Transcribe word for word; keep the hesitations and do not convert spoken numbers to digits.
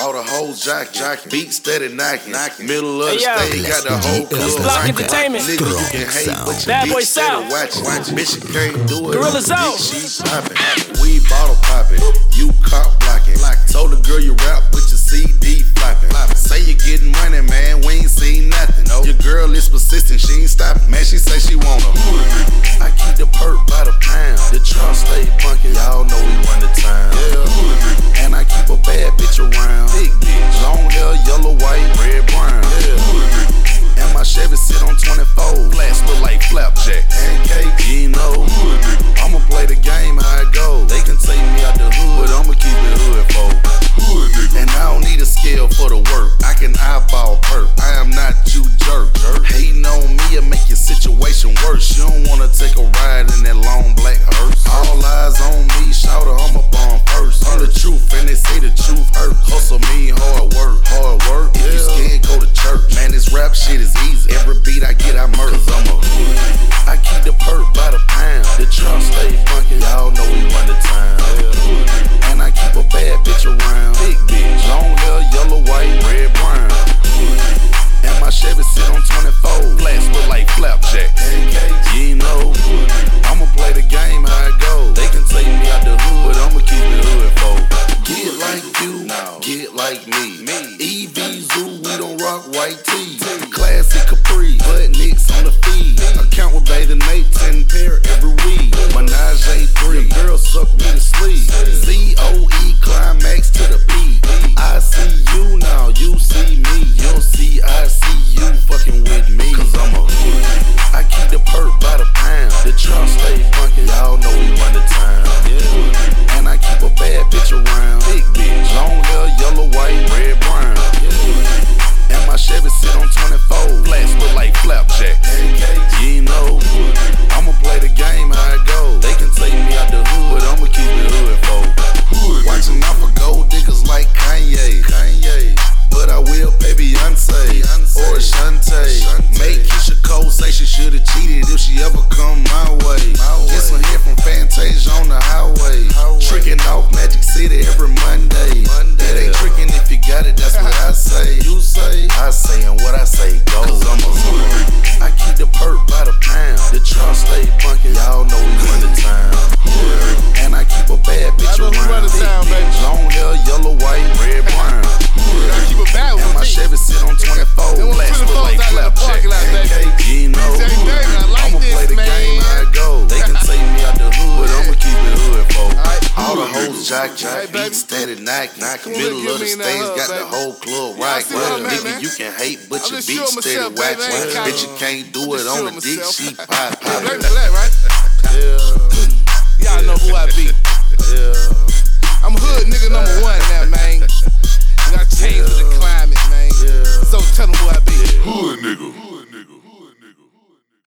All the hoes jock, jock, beat steady knocking. Middle of the Hey, stage, got the whole club. It's Block Entertainment. Nigga, you can hate, but you Bad beat Boy steady South. watching. Bitch, you can't do it. Gorilla on the Zone. dick, she popping. We bottle popping, you cop blocking. Told the girl you rap, but your C D flopping. Say you getting money, man, we ain't seen nothing. Your girl is persistent, she ain't stopping. Man, she say she want a hood. I keep the perk by the pound. The trunk stay bunkin', y'all know we run the town. Yeah. And I keep a bad bitch around. Big bitch, long hair, yellow, white, red, brown. Yeah. And my Chevy sit on twenty-four. Flats look like flapjacks. And K G, you know. I'ma play the game how it goes. They can take me out the hood, but I'ma keep it hood, folk. And I don't need a scale for the work. I can eyeball perk. I am not you jerk. Hating on me, it make your situation worse. You don't wanna take a ride in that long black hearse. All eyes on me, shout her, I'm a bomb first. I'm the truth, and they say the truth hurt. Hustle me, hard work, hard work. If you scared, go to church. Man, this rap shit is easy. Every beat I get, I murder. Cause I'm a hood. I keep the perk by the pound. The trunk stay funky, y'all know we run the town. And I keep a bad bitch around. Big bitch, long hair, yellow, white, red, brown. And my Chevy sit on twenty-four. Flats look like flapjacks. You know, I'ma play the game how it goes. They can take me out the hood, but I'ma keep it hood, folk. Get like you, get like me. E V Zoo, we don't rock white tee. Classic Capri, butt nicks on the feed. Account with bathing Nate, ten pair every week. Menage a three, girl suck me to sleep. Z O E, climax to the P. I see you now, you see me. You'll see, I see you fucking with me. Cause I'm a hood. I keep the perk by the pound. The trunk stay funky, y'all know we run the town. Yeah. And I keep a bad bitch around. Big bitch, long hair, yellow, white, red, brown. Yeah. And my Chevy sit on twenty-four. Flats look like flapjacks. You know, I'ma play the game how it goes. They can take me out the hood, but I'ma keep it hood, folk. Watching out for gold diggers like Kanye. Kanye. But I will pay Beyonce or Shantae. Make Keisha Cole say she should've cheated if she ever come my way. Get some hit from Fantasia on the highway. Tricking off Magic City every Monday. It ain't tricking if you got it, that's what I say. You say, I say, and what I say goes. I'm a hood. I keep the perk by the pound. The trunk stay funky, y'all know we run the town. And I keep a bad bitch around. Long hair, yellow, white, red, brown. And my Chevy sit on twenty-four. Flats look like flapjack. You know, I'ma play the game how it goes. They can take me out the hood, but I'ma keep it hood, folk. All the hoes jock, jock, beat steady knock, knock. Middle of the stage, got the whole club rock. Nigga, you can hate, but your beat steady watching. Bitch, you can't do it on the dick, she pop, pop. Yeah.